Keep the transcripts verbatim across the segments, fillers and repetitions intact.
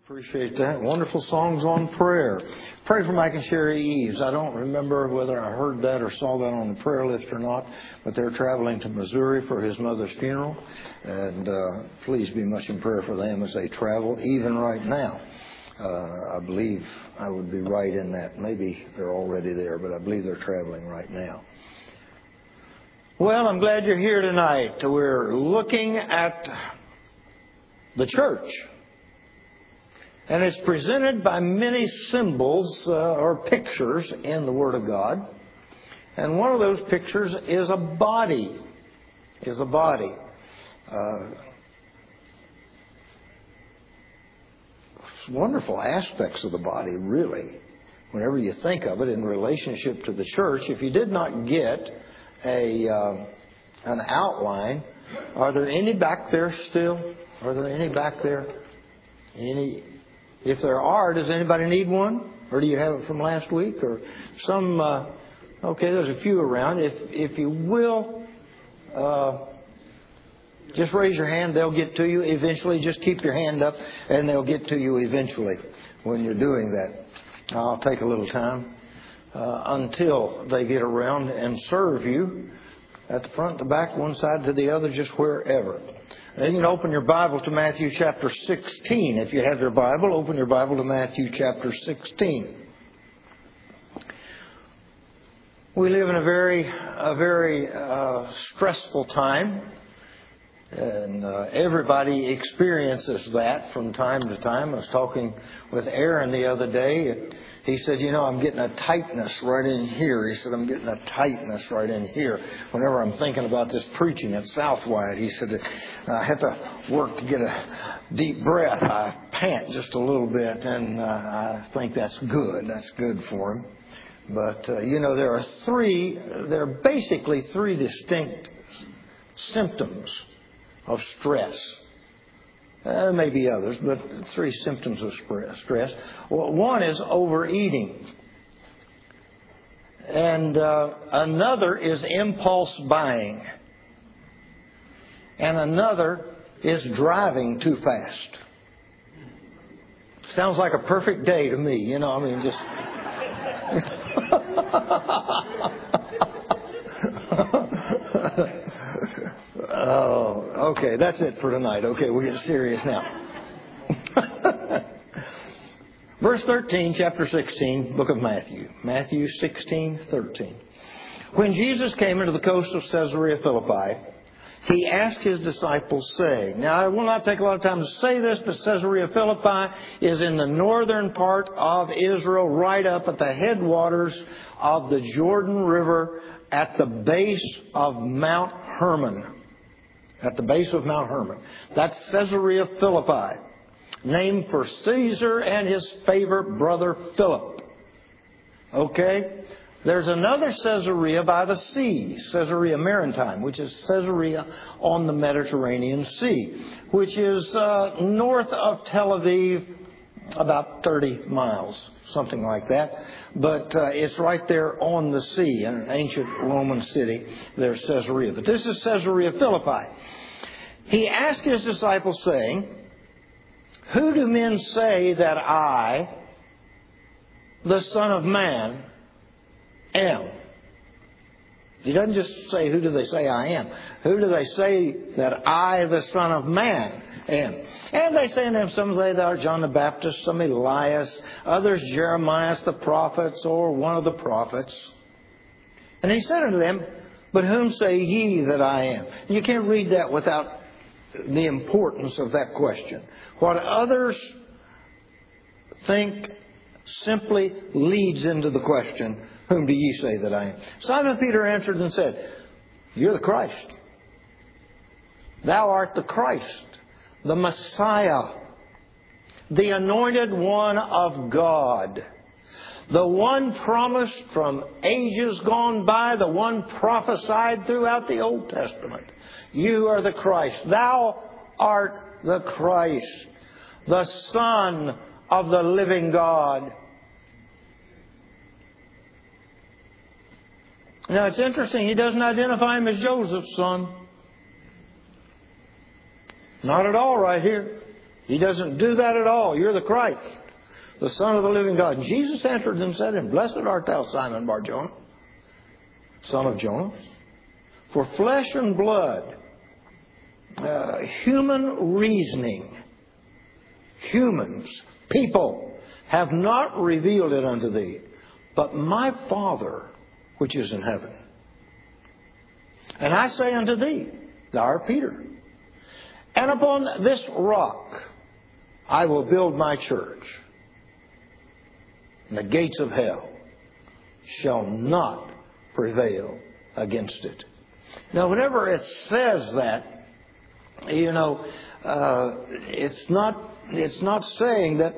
Appreciate that. Wonderful songs on prayer. Pray for Mike and Sherry Eves. I don't remember whether I heard that or saw that on the prayer list or not, but they're traveling to Missouri for his mother's funeral. And uh, please be much in prayer for them as they travel, even right now. Uh, I believe I would be right in that. Maybe they're already there, but I believe they're traveling right now. Well, I'm glad you're here tonight. We're looking at the church. And it's presented by many symbols uh, or pictures in the Word of God. And one of those pictures is a body. Is a body. Uh, wonderful aspects of the body, really. Whenever you think of it in relationship to the church, if you did not get a uh, an outline, are there any back there still? Are there any back there? Any? If there are, does anybody need one? Or do you have it from last week? Or some, uh, okay, there's a few around. If if you will, uh, just raise your hand. They'll get to you eventually. Just keep your hand up and they'll get to you eventually when you're doing that. I'll take a little time uh, until they get around and serve you at the front, the back, one side to the other, just wherever. And you can open your Bible to Matthew chapter sixteen. If you have your Bible, open your Bible to Matthew chapter sixteen. We live in a very, a very uh, stressful time, and uh, everybody experiences that from time to time. I was talking with Aaron the other day, and he said, you know, I'm getting a tightness right in here. He said, I'm getting a tightness right in here. Whenever I'm thinking about this preaching at Southwide, he said that I have to work to get a deep breath. I pant just a little bit, and uh, I think that's good. That's good for him. But, uh, you know, there are three, there are basically three distinct symptoms of stress. Uh, there may be others, but three symptoms of stress. Well, one is overeating. And uh, another is impulse buying. And another is driving too fast. Sounds like a perfect day to me, you know, I mean, just... Oh, okay, that's it for tonight. Okay, we'll get serious now. Verse thirteen, chapter sixteen, book of Matthew. Matthew sixteen, thirteen. When Jesus came into the coast of Caesarea Philippi, he asked his disciples, saying, now I will not take a lot of time to say this, but Caesarea Philippi is in the northern part of Israel, right up at the headwaters of the Jordan River at the base of Mount Hermon. At the base of Mount Hermon. That's Caesarea Philippi, named for Caesar and his favorite brother Philip. Okay? There's another Caesarea by the sea, Caesarea Maritime, which is Caesarea on the Mediterranean Sea, which is uh, north of Tel Aviv, about thirty miles, something like that. But uh, it's right there on the sea, in an ancient Roman city. There's Caesarea. But this is Caesarea Philippi. He asked his disciples, saying, who do men say that I, the Son of Man, am? He doesn't just say, who do they say I am? Who do they say that I, the Son of Man, am? And they say in them, some say thou art John the Baptist, some Elias, others Jeremiah the prophets, or one of the prophets. And he said unto them, but whom say ye that I am? You can't read that without the importance of that question. What others think simply leads into the question, whom do ye say that I am? Simon Peter answered and said, you're the Christ. Thou art the Christ, the Messiah, the anointed one of God, the one promised from ages gone by, the one prophesied throughout the Old Testament. You are the Christ. Thou art the Christ, the Son of the living God. Now it's interesting, he doesn't identify him as Joseph's son. Not at all right here. He doesn't do that at all. You're the Christ, the Son of the living God. And Jesus answered and said, and blessed art thou, Simon Bar-Jonah, son of Jonas. For flesh and blood, uh, human reasoning, humans, people, have not revealed it unto thee, but my Father which is in heaven. And I say unto thee, thou art Peter, and upon this rock I will build my church, and the gates of hell shall not prevail against it. Now, whenever it says that, you know, uh, it's not it's not saying that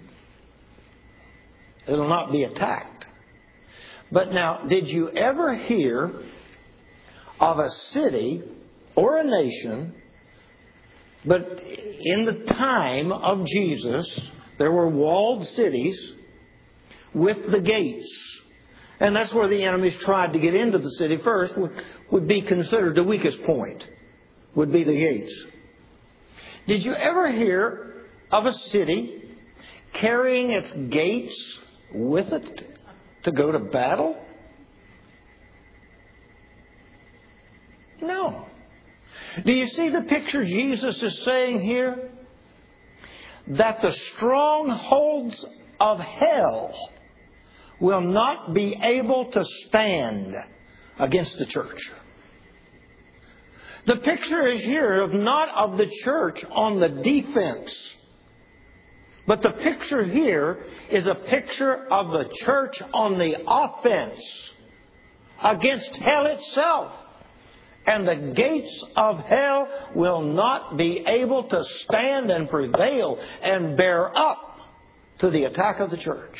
it'll not be attacked. But now, did you ever hear of a city or a nation, but in the time of Jesus, there were walled cities with the gates? And that's where the enemies tried to get into the city first, would, would be considered the weakest point, would be the gates. Did you ever hear of a city carrying its gates with it to go to battle? No. Do you see the picture Jesus is saying here? That the strongholds of hell will not be able to stand against the church. The picture is here of not of the church on the defense, but the picture here is a picture of the church on the offense against hell itself. And the gates of hell will not be able to stand and prevail and bear up to the attack of the church.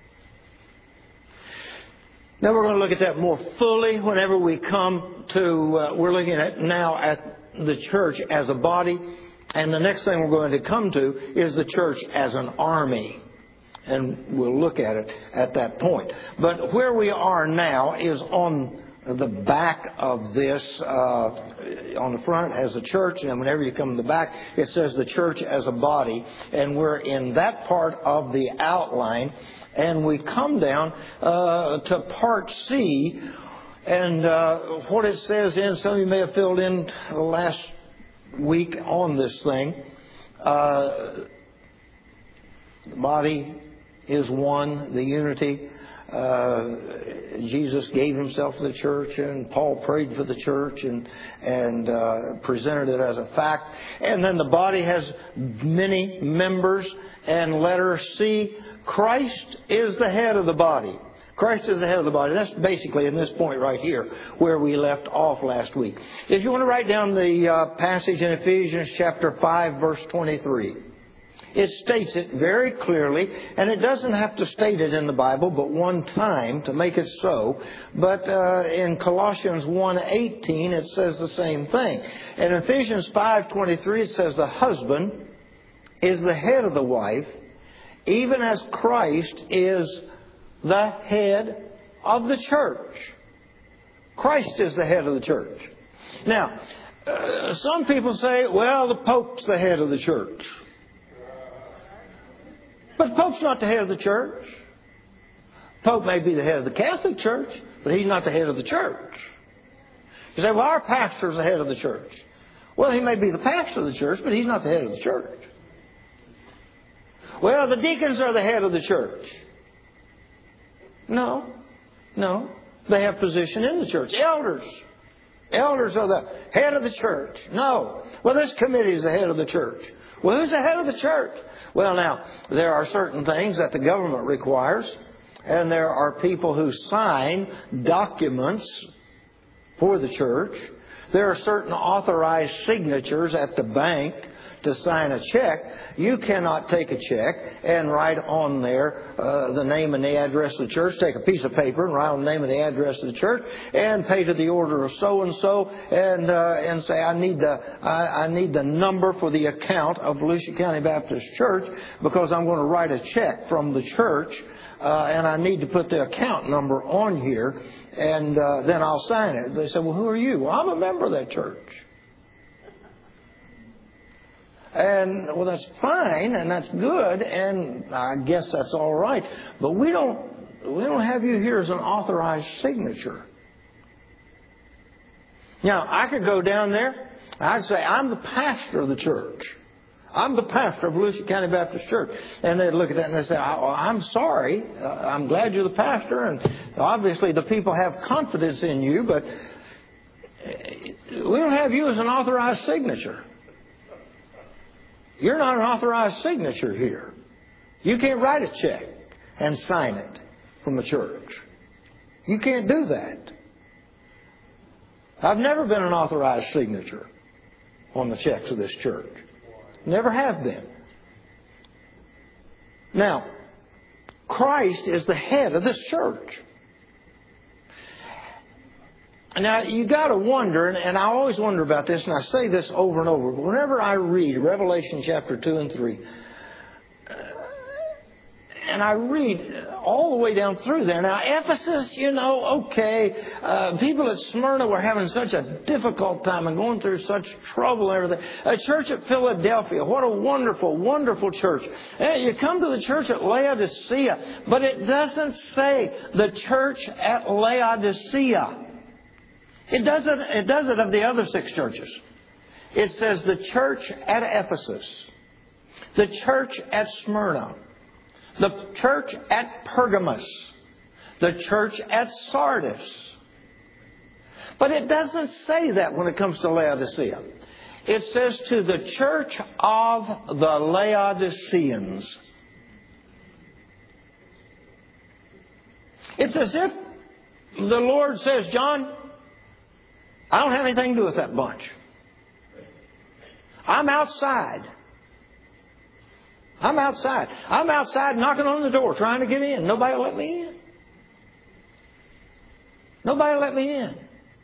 Now we're going to look at that more fully whenever we come to, uh, we're looking at now at the church as a body. And the next thing we're going to come to is the church as an army. And we'll look at it at that point. But where we are now is on the back of this, uh, on the front as a church, and whenever you come to the back, it says the church as a body, and we're in that part of the outline, and we come down uh, to part C, and uh, what it says in, some of you may have filled in last week on this thing, uh, the body is one, the unity. Uh, Jesus gave himself to the church, and Paul prayed for the church and and uh, presented it as a fact. And then the body has many members. And letter C, Christ is the head of the body. Christ is the head of the body. That's basically in this point right here where we left off last week. If you want to write down the uh, passage in Ephesians chapter five, verse twenty-three. It states it very clearly, and it doesn't have to state it in the Bible but one time to make it so. But uh, in Colossians one eighteen, it says the same thing. In Ephesians five twenty-three, it says the husband is the head of the wife, even as Christ is the head of the church. Christ is the head of the church. Now, uh, some people say, well, the Pope's the head of the church. But Pope's not the head of the church. Pope may be the head of the Catholic Church, but he's not the head of the church. You say, well, our pastor's the head of the church. Well, he may be the pastor of the church, but he's not the head of the church. Well, the deacons are the head of the church. No, no. They have position in the church. Elders. Elders are the head of the church. No. Well, this committee is the head of the church. Well, who's the head of the church? Well, now, there are certain things that the government requires, and there are people who sign documents for the church. There are certain authorized signatures at the bank to sign a check. You cannot take a check and write on there uh, the name and the address of the church. Take a piece of paper and write on the name and the address of the church and pay to the order of so and so, and uh, and say I need the I, I need the number for the account of Volusia County Baptist Church because I'm going to write a check from the church. Uh, and I need to put the account number on here, and uh, then I'll sign it. They say, well, who are you? Well, I'm a member of that church. And, well, that's fine, and that's good, and I guess that's all right. But we don't, we don't have you here as an authorized signature. Now, I could go down there, I'd say, I'm the pastor of the church. I'm the pastor of Volusia County Baptist Church. And they'd look at that and they'd say, I'm sorry. Uh, I'm glad you're the pastor. And obviously the people have confidence in you, but we don't have you as an authorized signature. You're not an authorized signature here. You can't write a check and sign it from the church. You can't do that. I've never been an authorized signature on the checks of this church. Never have been. Now, Christ is the head of this church. Now, you got to wonder, and, and I always wonder about this, and I say this over and over, but whenever I read Revelation chapter two and three, and I read all the way down through there. Now, Ephesus, you know, okay, uh, people at Smyrna were having such a difficult time and going through such trouble and everything. A church at Philadelphia, what a wonderful, wonderful church. Hey, you come to the church at Laodicea, but it doesn't say the church at Laodicea. It doesn't, it doesn't of the other six churches. It says the church at Ephesus, the church at Smyrna, the church at Pergamos, the church at Sardis. But it doesn't say that when it comes to Laodicea. It says to the church of the Laodiceans. It's as if the Lord says, John, I don't have anything to do with that bunch. I'm outside. I'm outside. I'm outside knocking on the door trying to get in. Nobody let me in. Nobody let me in.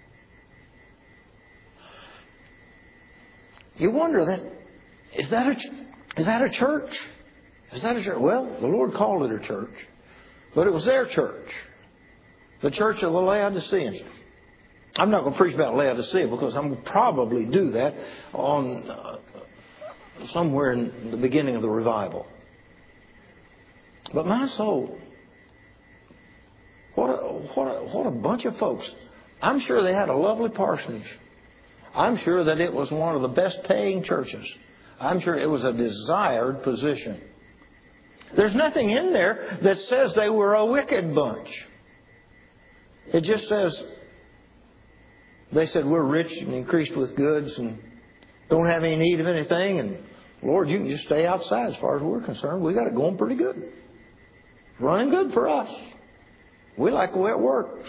You wonder that, is that a, is that a church? Is that a church? Well, the Lord called it a church. But it was their church. The church of the Laodiceans. I'm not going to preach about Laodicea because I'm going to probably do that on uh, somewhere in the beginning of the revival. But my soul, what a, what a, what a bunch of folks. I'm sure they had a lovely parsonage. I'm sure that it was one of the best paying churches. I'm sure it was a desired position. There's nothing in there that says they were a wicked bunch. It just says they said we're rich and increased with goods and don't have any need of anything. And Lord, you can just stay outside as far as we're concerned. We got it going pretty good. Running good for us. We like the way it works.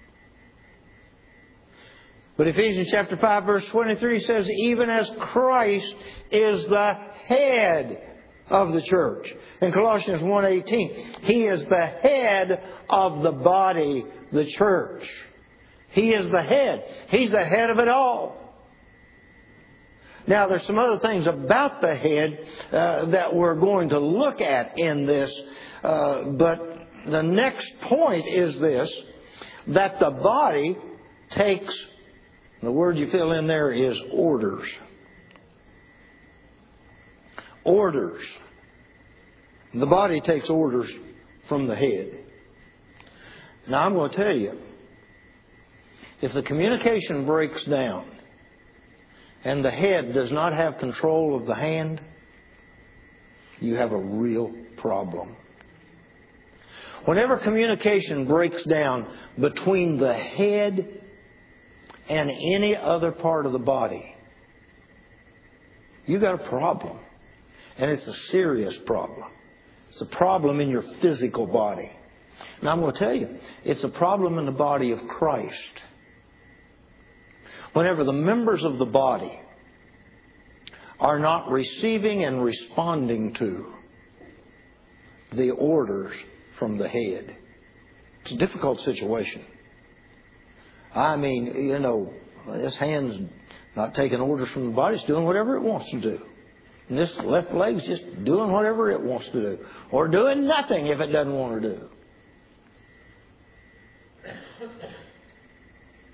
But Ephesians chapter five verse twenty-three says, even as Christ is the head of the church. In Colossians one eighteen, He is the head of the body, the church. He is the head. He's the head of it all. Now, there's some other things about the head uh, that we're going to look at in this. Uh, but the next point is this, that the body takes, the word you fill in there is orders. Orders. The body takes orders from the head. Now, I'm going to tell you, if the communication breaks down and the head does not have control of the hand, you have a real problem. Whenever communication breaks down between the head and any other part of the body, you've got a problem. And it's a serious problem. It's a problem in your physical body. And I'm going to tell you, it's a problem in the body of Christ. Whenever the members of the body are not receiving and responding to the orders from the head, it's a difficult situation. I mean, you know, this hand's not taking orders from the body. It's doing whatever it wants to do. And this left leg's just doing whatever it wants to do. Or doing nothing if it doesn't want to do.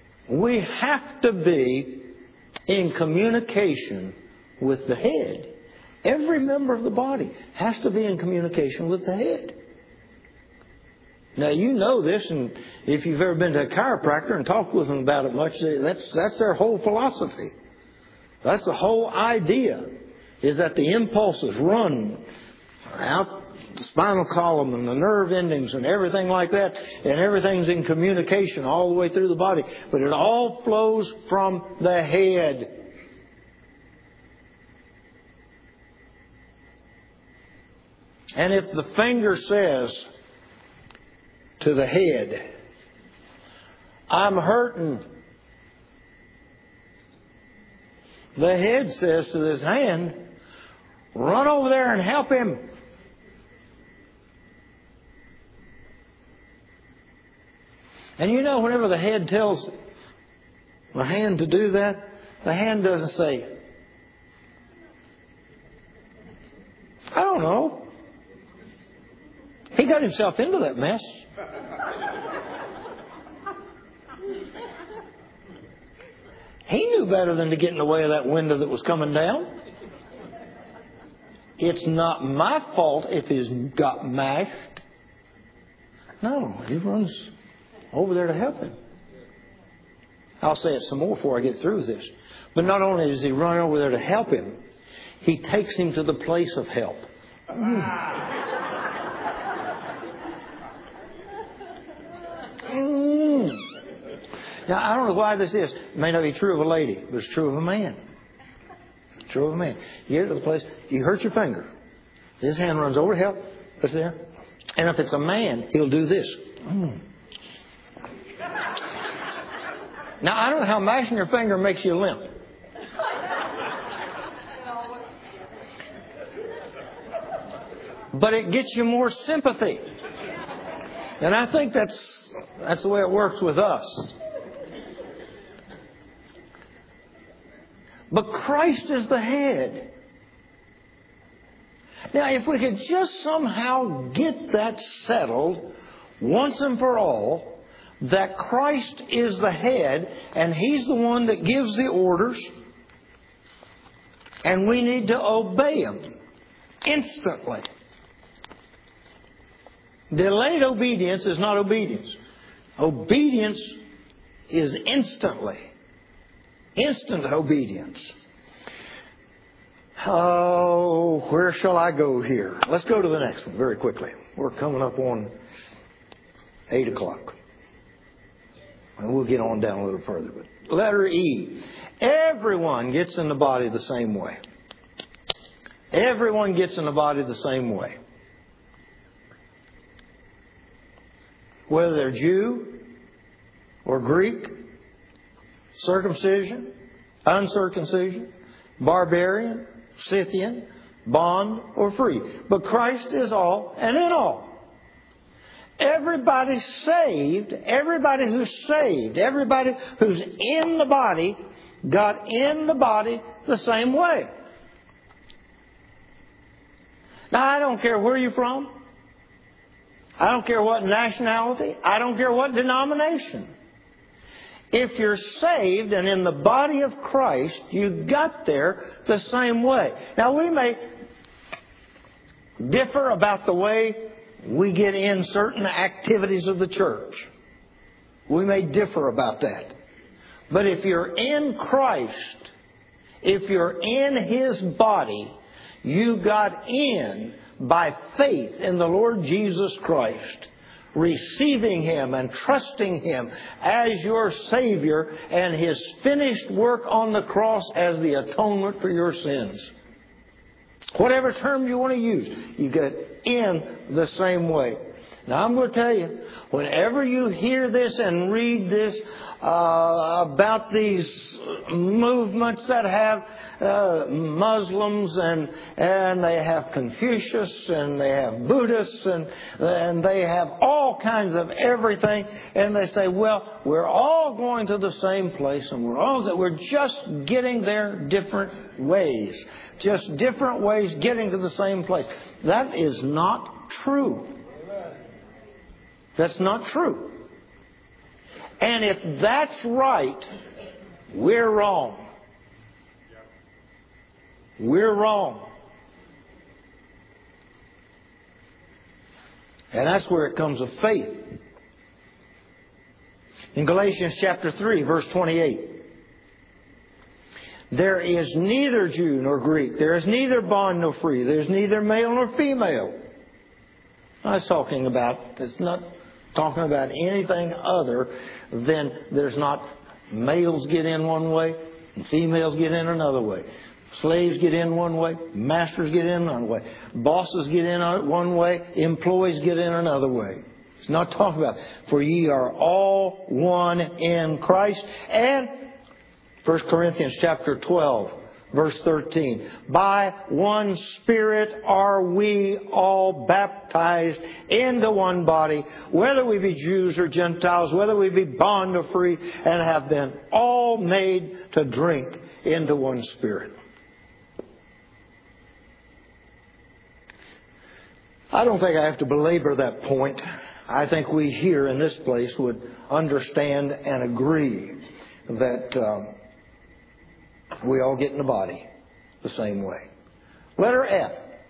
We have to be in communication with the head. Every member of the body has to be in communication with the head. Now, you know this, and if you've ever been to a chiropractor and talked with them about it much, that's, that's their whole philosophy. That's the whole idea, is that the impulses run out the spinal column and the nerve endings and everything like that, and everything's in communication all the way through the body. But it all flows from the head. And if the finger says to the head, I'm hurting, the head says to this hand, run over there and help him. And you know, whenever the head tells the hand to do that, the hand doesn't say, I don't know. He got himself into that mess. He knew better than to get in the way of that window that was coming down. It's not my fault if he's got mashed. No, he runs over there to help him. I'll say it some more before I get through with this. But not only does he run over there to help him, he takes him to the place of help. Mm. Mm. Now, I don't know why this is. It may not be true of a lady, but it's true of a man. It's true of a man. You get to the place, you hurt your finger. His hand runs over to help. That's there. And if it's a man, he'll do this. Mm. Now, I don't know how mashing your finger makes you limp. But it gets you more sympathy. And I think that's that's the way it works with us. But Christ is the head. Now, if we could just somehow get that settled once and for all, that Christ is the head and He's the one that gives the orders, and we need to obey Him instantly. Delayed obedience is not obedience. Obedience is instantly. Instant obedience. Oh, where shall I go here? Let's go to the next one very quickly. We're coming up on eight o'clock. And we'll get on down a little further. But letter E. Everyone gets in the body the same way. Everyone gets in the body the same way. Whether they're Jew or Greek, circumcision, uncircumcision, barbarian, Scythian, bond or free. But Christ is all and in all. Everybody saved, everybody who's saved, everybody who's in the body got in the body the same way. Now, I don't care where you're from. I don't care what nationality. I don't care what denomination. If you're saved and in the body of Christ, you got there the same way. Now, we may differ about the way we get in certain activities of the church. We may differ about that. But if you're in Christ, if you're in His body, you got in by faith in the Lord Jesus Christ, receiving Him and trusting Him as your Savior and His finished work on the cross as the atonement for your sins. Whatever term you want to use, you get in the same way. Now, I'm going to tell you, whenever you hear this and read this uh, about these movements that have uh, Muslims and and they have Confucius and they have Buddhists and and they have all kinds of everything, and they say, well, we're all going to the same place and we're all we're just getting there different ways, just different ways getting to the same place. That is not true. That's not true. And if that's right, we're wrong. We're wrong. And that's where it comes of faith. In Galatians chapter three, verse twenty-eight. There is neither Jew nor Greek. There is neither bond nor free. There is neither male nor female. I was talking about, it's not talking about anything other than there's not males get in one way and females get in another way. Slaves get in one way, masters get in another way, bosses get in one way, employees get in another way. It's not talking about, for ye are all one in Christ. And First Corinthians chapter twelve, verse thirteen. By one Spirit are we all baptized into one body, whether we be Jews or Gentiles, whether we be bond or free, and have been all made to drink into one Spirit. I don't think I have to belabor that point. I think we here in this place would understand and agree that um, we all get in the body the same way. Letter F.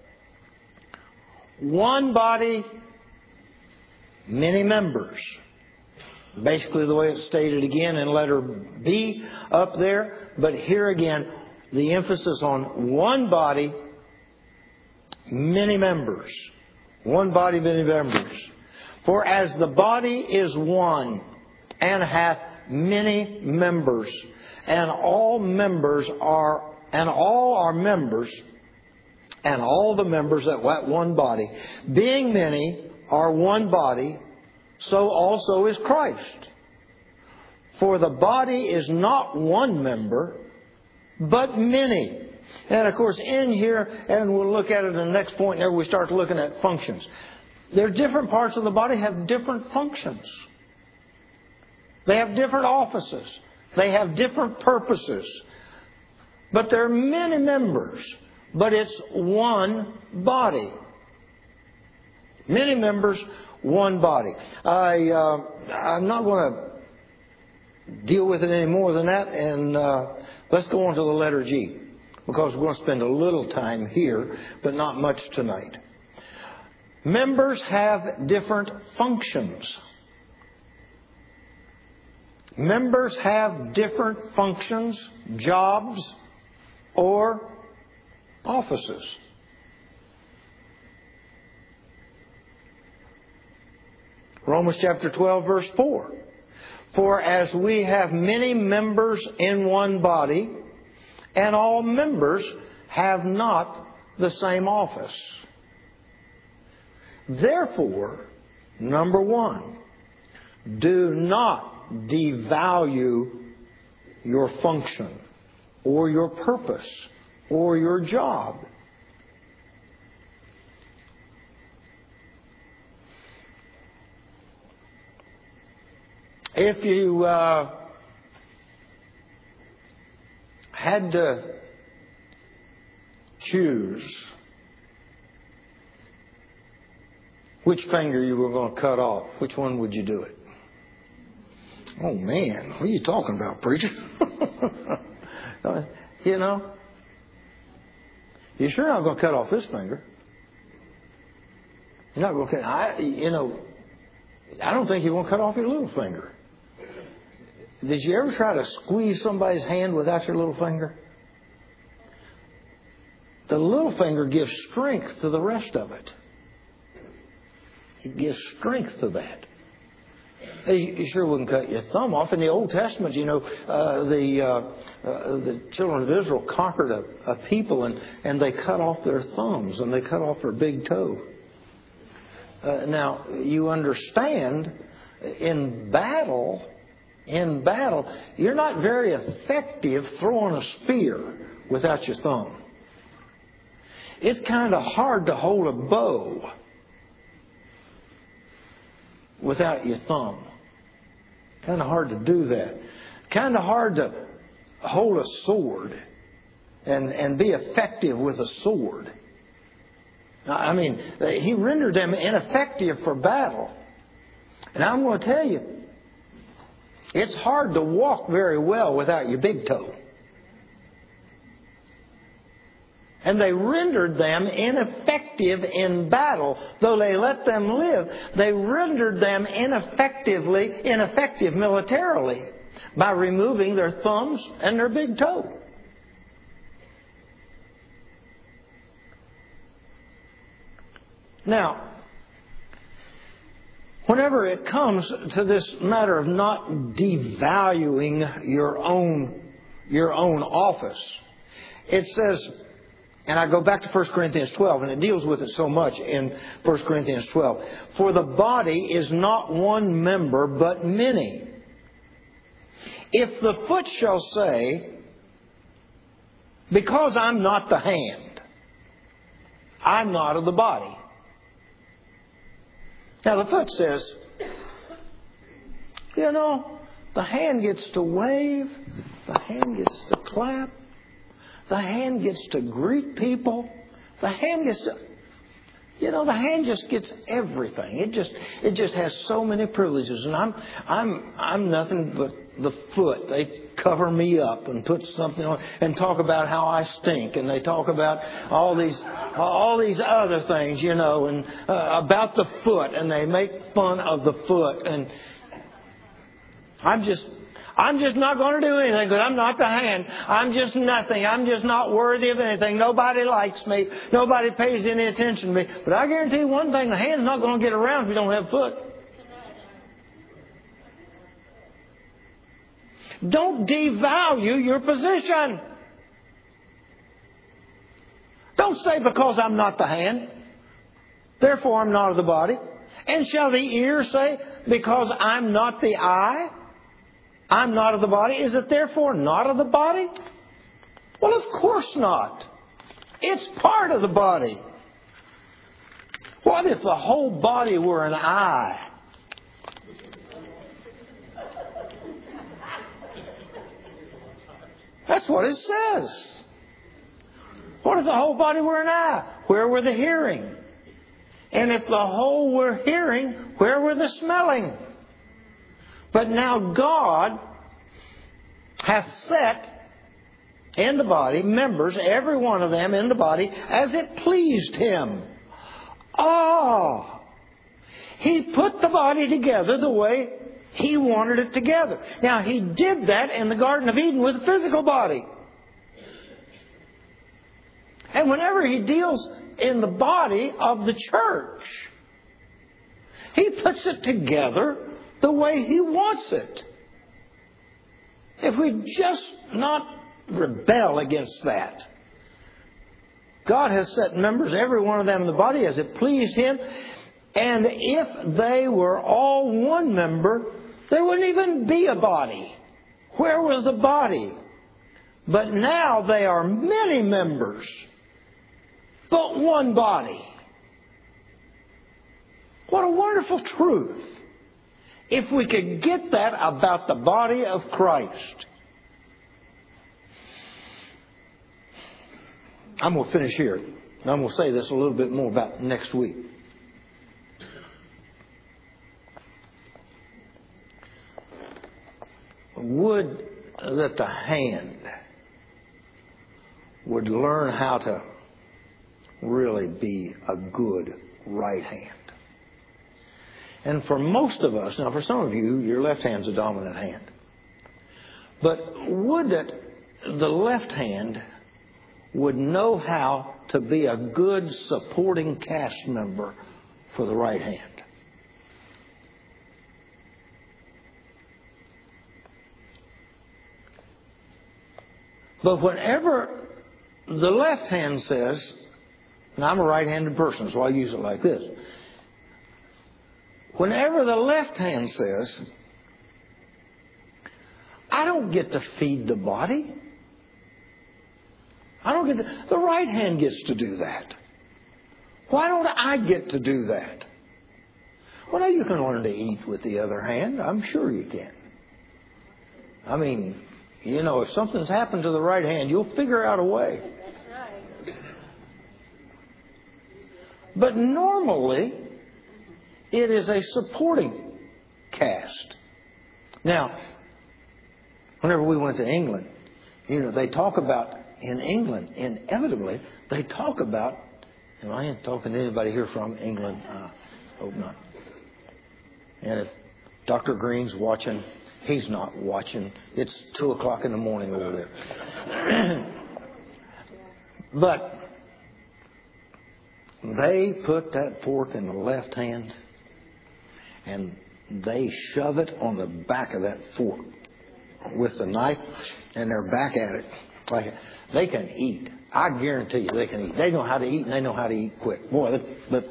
One body, many members. Basically the way it's stated again in letter B up there. But here again, the emphasis on one body, many members. One body, many members. For as the body is one, and hath many members, and all members are, and all are members, and all the members at one body, being many, are one body, so also is Christ. For the body is not one member, but many. And of course in here, and we'll look at it in the next point there, we start looking at functions. There are different parts of the body have different functions. They have different offices. They have different purposes. But there are many members. But it's one body. Many members, one body. I, uh, I'm not going to deal with it any more than that. And uh, let's go on to the letter G. Because we're going to spend a little time here, but not much tonight. Members have different functions. Members have different functions, jobs, or offices. Romans chapter twelve, verse four. For as we have many members in one body, and all members have not the same office. Therefore, number one, do not devalue your function or your purpose or your job. If you uh, had to choose which finger you were going to cut off, which one would you do it? Oh man, what are you talking about, preacher? You know, you're sure not going to cut off this finger. You're not going to cut. I, you know, I don't think you want to cut off your little finger. Did you ever try to squeeze somebody's hand without your little finger? The little finger gives strength to the rest of it. It gives strength to that. You sure wouldn't cut your thumb off. In the Old Testament, you know, uh, the uh, uh, the children of Israel conquered a, a people, and, and they cut off their thumbs, and they cut off their big toe. Uh, now, you understand, in battle, in battle, you're not very effective throwing a spear without your thumb. It's kind of hard to hold a bow without your thumb. Kind of hard to do that. Kind of hard to hold a sword and, and be effective with a sword. I mean, he rendered them ineffective for battle. And I'm going to tell you, it's hard to walk very well without your big toe. And they rendered them ineffective in battle. Though they let them live, they rendered them ineffectively, ineffective militarily by removing their thumbs and their big toe. Now, whenever it comes to this matter of not devaluing your own, your own office, it says, and I go back to First Corinthians twelve, and it deals with it so much in First Corinthians twelve. For the body is not one member, but many. If the foot shall say, because I'm not the hand, I'm not of the body. Now the foot says, you know, the hand gets to wave, the hand gets to clap, the hand gets to greet people, the hand gets to, you know, the hand just gets everything. It just, it just has so many privileges. And I'm, I'm, I'm nothing but the foot. They cover me up and put something on and talk about how I stink, and they talk about all these, all these other things, you know, and uh, about the foot, and they make fun of the foot. And I'm just, I'm just not going to do anything because I'm not the hand. I'm just nothing. I'm just not worthy of anything. Nobody likes me. Nobody pays any attention to me. But I guarantee you one thing, the hand's not going to get around if you don't have foot. Don't devalue your position. Don't say because I'm not the hand, therefore I'm not of the body. And shall the ear say because I'm not the eye, I'm not of the body? Is it therefore not of the body? Well, of course not. It's part of the body. What if the whole body were an eye? That's what it says. What if the whole body were an eye? Where were the hearing? And if the whole were hearing, where were the smelling? But now God hath set in the body members, every one of them in the body, as it pleased Him. Ah! He put the body together the way He wanted it together. Now, He did that in the Garden of Eden with a physical body. And whenever He deals in the body of the church, He puts it together the way He wants it. If we just not rebel against that. God has set members, every one of them in the body, as it pleased Him. And if they were all one member, there wouldn't even be a body. Where was the body? But now they are many members, but one body. What a wonderful truth. If we could get that about the body of Christ. I'm going to finish here. And I'm going to say this a little bit more about next week. Would that the hand would learn how to really be a good right hand. And for most of us, now for some of you, your left hand's a dominant hand. But would that the left hand would know how to be a good supporting cast member for the right hand. But whenever the left hand says, and I'm a right-handed person, so I use it like this. Whenever the left hand says, I don't get to feed the body. I don't get to, the right hand gets to do that. Why don't I get to do that? Well, now you can learn to eat with the other hand. I'm sure you can. I mean, you know, if something's happened to the right hand, you'll figure out a way. That's right. But normally, it is a supporting cast. Now, whenever we went to England, you know, they talk about in England, inevitably, they talk about, and I ain't talking to anybody here from England, uh, hope not. And if Doctor Green's watching, he's not watching. It's two o'clock in the morning over there. But they put that fork in the left hand and they shove it on the back of that fork with the knife, and they're back at it. Like, they can eat. I guarantee you they can eat. They know how to eat, and they know how to eat quick. Boy, but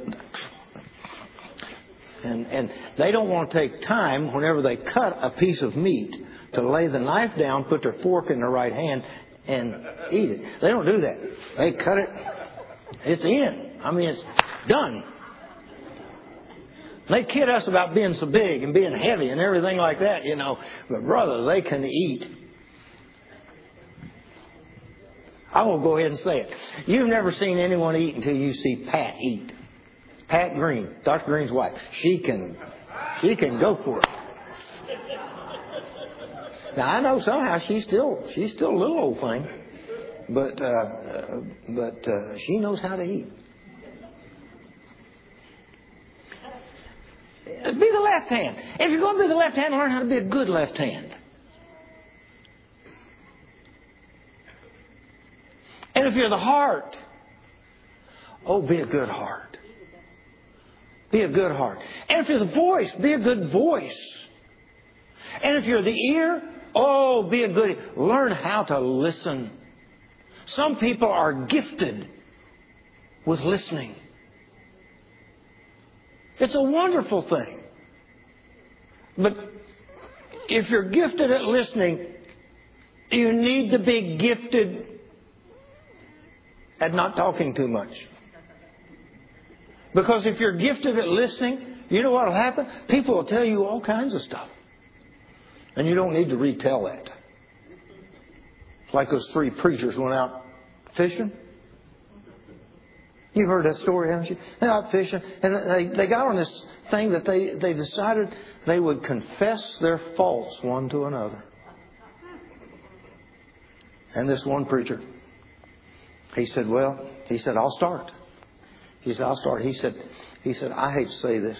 and and they don't want to take time whenever they cut a piece of meat to lay the knife down, put their fork in their right hand, and eat it. They don't do that. They cut it. It's in. I mean, it's done. They kid us about being so big and being heavy and everything like that, you know. But brother, they can eat. I will go ahead and say it. You've never seen anyone eat until you see Pat eat. Pat Green, Doctor Green's wife. She can, she can go for it. Now I know somehow she's still, she's still a little old thing, but uh, but uh, she knows how to eat. Be the left hand. If you're going to be the left hand, learn how to be a good left hand. And if you're the heart, oh, be a good heart. Be a good heart. And if you're the voice, be a good voice. And if you're the ear, oh, be a good... Learn how to listen. Some people are gifted with listening. It's a wonderful thing. But if you're gifted at listening, you need to be gifted at not talking too much. Because if you're gifted at listening, you know what will happen? People will tell you all kinds of stuff. And you don't need to retell that. Like those three preachers went out fishing. You've heard that story, haven't you? They're out fishing, and they, they got on this thing that they, they decided they would confess their faults one to another. And this one preacher, he said, well, he said, I'll start. He said, I'll start. He said, he said, I hate to say this,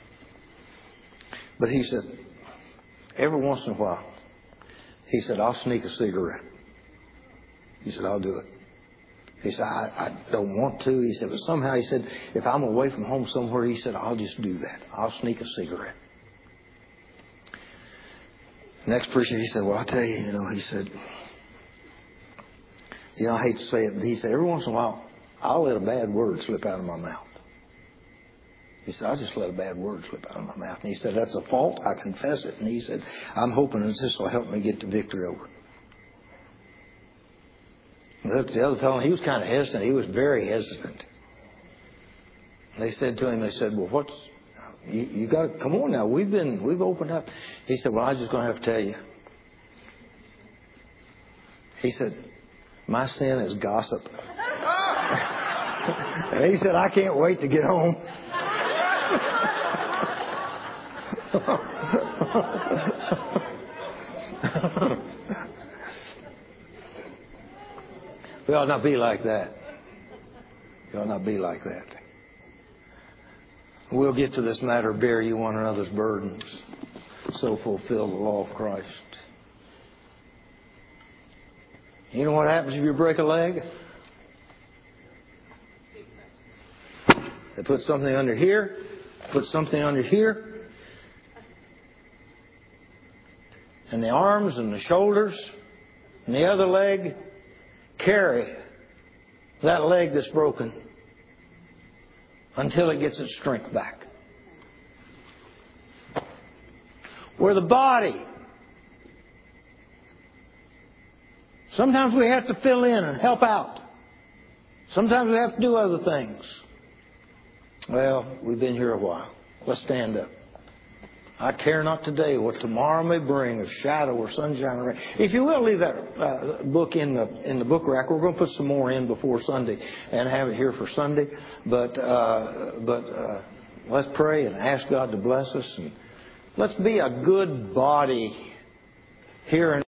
but he said, every once in a while, he said, I'll sneak a cigarette. He said, I'll do it. He said, I, I don't want to. He said, but somehow, he said, if I'm away from home somewhere, he said, I'll just do that. I'll sneak a cigarette. Next preacher, he said, well, I'll tell you, you know, he said, you know, I hate to say it, but he said, every once in a while, I'll let a bad word slip out of my mouth. He said, I'll just let a bad word slip out of my mouth. And he said, that's a fault. I confess it. And he said, I'm hoping that this will help me get the victory over it. Look, the other fellow, he was kind of hesitant. He was very hesitant. They said to him, they said, well, what's, you, you got to, come on now. We've been, we've opened up. He said, well, I'm just going to have to tell you. He said, my sin is gossip. And he said, I can't wait to get home. We ought not be like that. We ought not be like that. We'll get to this matter, bear you one another's burdens, so fulfill the law of Christ. You know what happens if you break a leg? They put something under here, put something under here, and the arms and the shoulders and the other leg carry that leg that's broken until it gets its strength back. We're the body. Sometimes we have to fill in and help out. Sometimes we have to do other things. Well, we've been here a while. Let's stand up. I care not today what tomorrow may bring, of shadow or sunshine or rain. If you will, leave that uh, book in the in the book rack. We're going to put some more in before Sunday and have it here for Sunday. But uh, but uh, let's pray and ask God to bless us, and let's be a good body here in